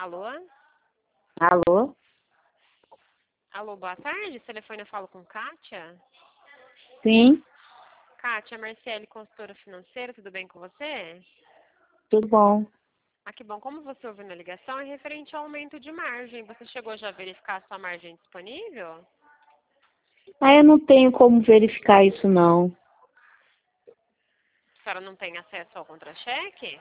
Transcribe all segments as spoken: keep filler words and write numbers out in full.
Alô? Alô? Alô, boa tarde. Esse telefone eu falo com Kátia? Sim, Kátia, Marciele, consultora financeira, tudo bem com você? tudo bom. Ah, que bom. Como você ouviu na ligação, é referente ao aumento de margem. Você chegou já a verificar a sua margem disponível? Ah, eu não tenho como verificar isso, não. A senhora não tem acesso ao contra-cheque?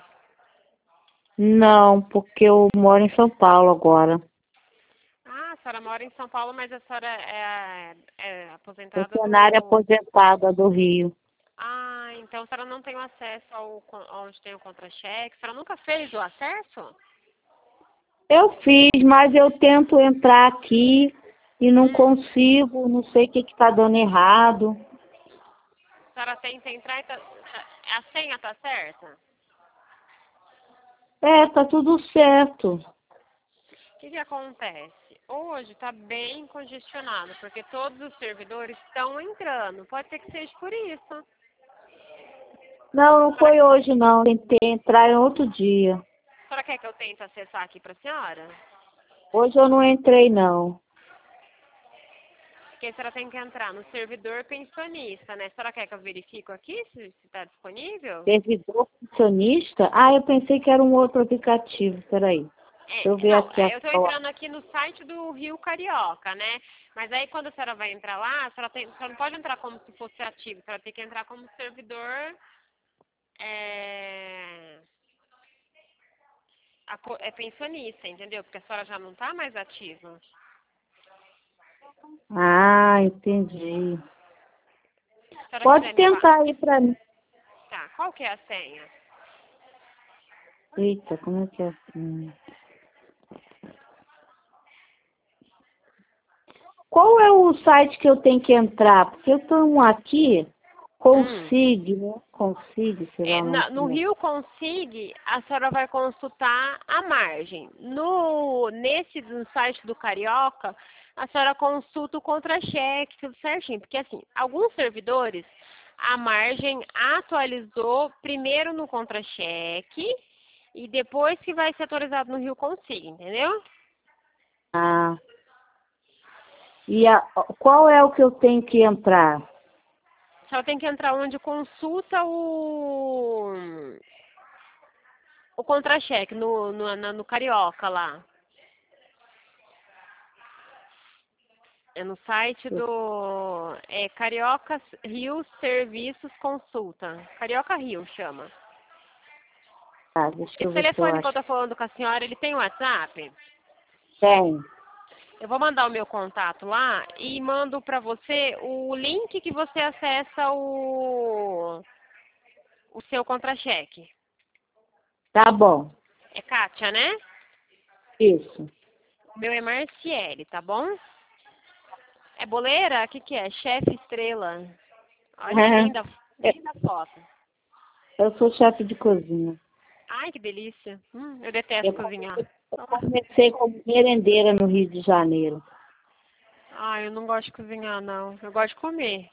Não, porque eu moro em São Paulo agora. Ah, a senhora mora em São Paulo, mas a senhora é, é aposentada Funcionária do... aposentada do Rio. Ah, então a senhora não tem o acesso ao con- onde tem o contra-cheque? A senhora nunca fez o acesso? Eu fiz, mas eu tento entrar aqui e não Hum. consigo, não sei o que que tá dando errado. A senhora tenta entrar e tá, tá- a senha tá certa? É, tá tudo certo. O que que acontece? Hoje está bem congestionado, porque todos os servidores estão entrando. Pode ser que seja por isso. Não, não A senhora, foi hoje, não. Tentei entrar em outro dia. a senhora quer que eu tente acessar aqui para a senhora? Hoje eu não entrei, não. Porque a senhora tem que entrar no servidor pensionista, né? A senhora quer que eu verifique aqui se está disponível? Servidor funcionista? Ah, eu pensei que era um outro aplicativo. Peraí. Deixa eu É, ver não, aqui a é, eu estou qual. entrando aqui no site do Rio Carioca, né? Mas aí quando a senhora vai entrar lá, a senhora, tem, a senhora não pode entrar como se fosse ativo, a senhora tem que entrar como servidor é, apo- é pensionista, entendeu? Porque a senhora já não está mais ativa. Ah, entendi. Se a senhora Pode quiser me passar. tentar aí pra mim. Tá, qual que é a senha? Eita, como é que é assim? Qual é o site que eu tenho que entrar? Porque eu tenho um aqui, Hum. Consig, né? Consig, sei lá É, o nome na- no como é. Rio Consig, a senhora vai consultar a margem. No, nesse no site do Carioca, a senhora consulta o contra-cheque, tudo certinho. Porque assim, alguns servidores, a margem atualizou primeiro no contra-cheque e depois que vai ser atualizado no Rio Consig, entendeu? Ah, e a, qual é o que eu tenho que entrar? A senhora tem que entrar onde consulta o, o contra-cheque, no, no, na- no Carioca lá. É no site do é, Carioca Rio Serviços Consulta. Carioca Rio chama. Ah, deixa eu Esse ver se eu telefone que eu acho. tô falando com a senhora, ele tem WhatsApp? Tem. Eu vou mandar o meu contato lá e mando pra você o link que você acessa o, o seu contra-cheque. Tá bom. É Kátia, né? Isso. O meu é Marciele, tá bom? É boleira? O que que é? Chefe estrela. Olha que linda, linda foto. Eu sou chefe de cozinha. Ai, que delícia. Hum, eu detesto Eu cozinhar. comecei, eu comecei como merendeira no Rio de Janeiro. Ah, eu não gosto de cozinhar, não. Eu gosto de comer.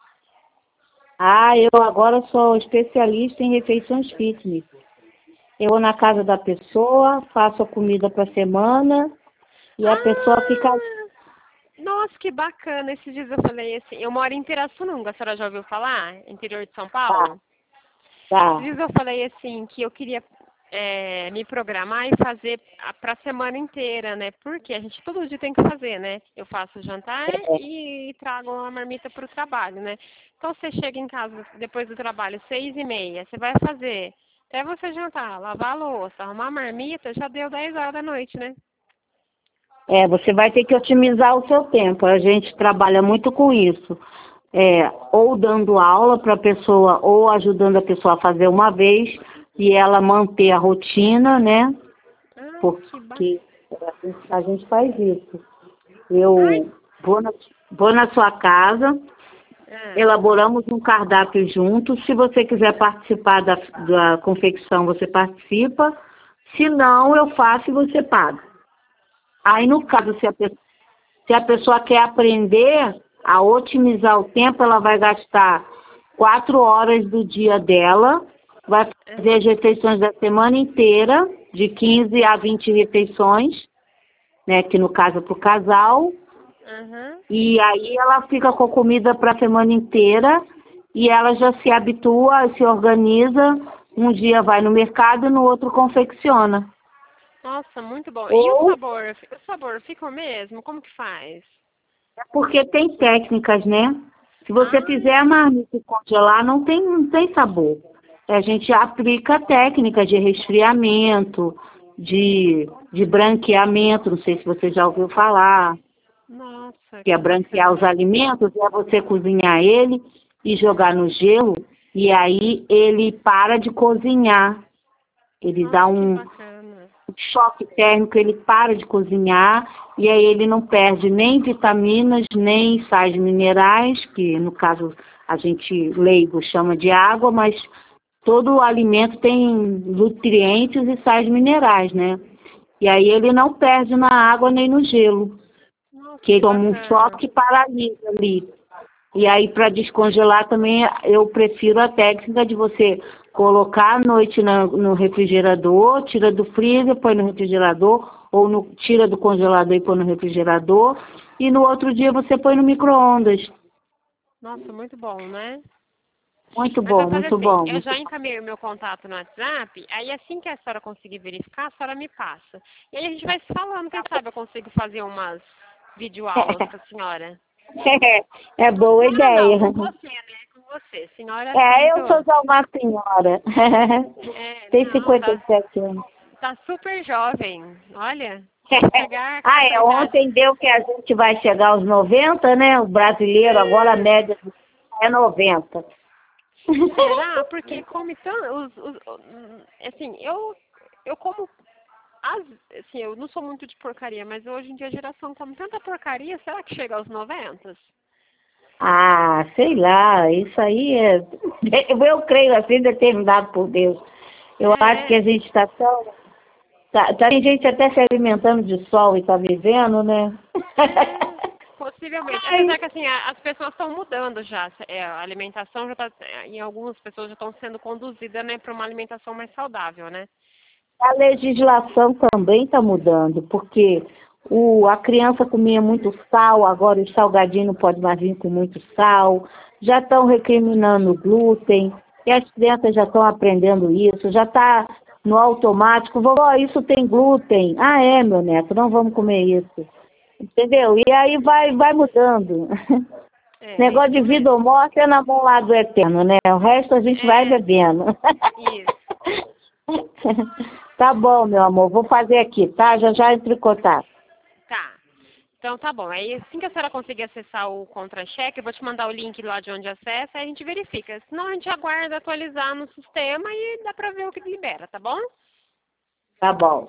Ah, eu agora sou especialista em refeições fitness. Eu vou na casa da pessoa, faço a comida para a semana e a pessoa fica. Ah! Nossa, que bacana. Esses dias eu falei assim, eu moro em Pirassununga, a senhora já ouviu falar? Interior de São Tá, Paulo? Esses tá. dias eu falei assim, que eu queria é, me programar e fazer para a semana inteira, né? Porque a gente todo dia tem que fazer, né? Eu faço o jantar É, e trago a marmita para o trabalho, né? Então você chega em casa depois do trabalho, seis e meia, você vai fazer até você jantar, lavar a louça, arrumar a marmita, já deu dez horas da noite, né? é, você vai ter que otimizar o seu tempo. A gente trabalha muito com isso. É, ou dando aula para a pessoa, ou ajudando a pessoa a fazer uma vez e ela manter a rotina, né? Ai, que bacana. Porque a gente faz isso. Ai, Eu vou na, vou na sua casa, ah, elaboramos um cardápio juntos. Se você quiser participar da, da confecção, você participa. Se não, eu faço e você paga. Aí, ai, que no bacana. caso, se a, pe- se a pessoa quer aprender a otimizar o tempo, ela vai gastar quatro horas do dia dela, vai fazer as refeições da semana inteira, de quinze a vinte refeições, né? Que no caso é para o casal. Uhum. E aí ela fica com comida para a semana inteira e ela já se habitua, se organiza. Um dia vai no mercado e no outro confecciona. Nossa, muito bom. E o Ou sabor? O sabor fica o mesmo? Como que faz? porque tem técnicas, né? Se você Ah, fizer a marmita e congelar, não tem, não tem sabor. A gente aplica técnicas de resfriamento, de, de branqueamento, não sei se você já ouviu falar, nossa, que é que branquear os bacana. alimentos, é você cozinhar ele e jogar no gelo, e aí ele para de cozinhar. Ele dá Nossa, que um, bacana. o choque térmico, ele para de cozinhar e aí ele não perde nem vitaminas, nem sais minerais, que no caso a gente leigo chama de água, mas todo o alimento tem nutrientes e sais minerais, né? E aí ele não perde na água nem no gelo, Nossa, que ele que toma um bacana. choque e paralisa ali. E aí, para descongelar também, eu prefiro a técnica de você colocar à noite na, no refrigerador, tira do freezer, põe no refrigerador, ou no, tira do congelador e põe no refrigerador, e no outro dia você põe no micro-ondas. Nossa, muito bom, né? Muito Mas vou bom, fazer muito assim, bom. eu Muito já encaminhei o meu contato no WhatsApp, aí assim que a senhora conseguir verificar, a senhora me passa. E aí a gente vai se falando, quem sabe eu consigo fazer umas videoaulas com a senhora. É boa Senhora não, ideia. com você, né? Com você. Senhora acho que é É, muito... eu sou já uma senhora. É, Tenho não, cinquenta e tá, sete anos. tá super jovem. Olha, vai chegar com Ah, essa é, idade. ontem deu que a gente vai chegar aos noventa, né? O brasileiro, agora a média é noventa. Será? Porque come tanto... Os, os, os- assim, eu, eu como... As, assim, eu não sou muito de porcaria, mas hoje em dia a geração come tanta porcaria, será que chega aos noventa? Ah, sei lá, isso aí é. Eu creio assim, determinado por Deus. Eu acho que a É, gente está tão. Tá, tá- tem gente até se alimentando de sol e está vivendo, né? é, possivelmente. Ai, Apesar que assim, a- as pessoas estão mudando já. É, a alimentação já está, em algumas pessoas já estão sendo conduzidas, né, para uma alimentação mais saudável, né? a legislação também está mudando, porque o, a criança comia muito sal, agora o salgadinho não pode mais vir com muito sal. Já estão recriminando o glúten, e as crianças já estão aprendendo isso, já está no automático, vovó, isso tem glúten. Ah, é, meu neto, não vamos comer isso. Entendeu? E aí vai, vai mudando. É, Negócio de isso vida ou mesmo. morte é na mão lá do eterno, né? O resto a gente vai É, bebendo. isso. Tá bom, meu amor. Vou fazer aqui, tá? Já já entro em contato. Tá. Então tá bom. Aí assim que a senhora conseguir acessar o contra-cheque, eu vou te mandar o link lá de onde acessa e a gente verifica. Senão a gente aguarda atualizar no sistema e dá pra ver o que libera, tá bom? Tá bom.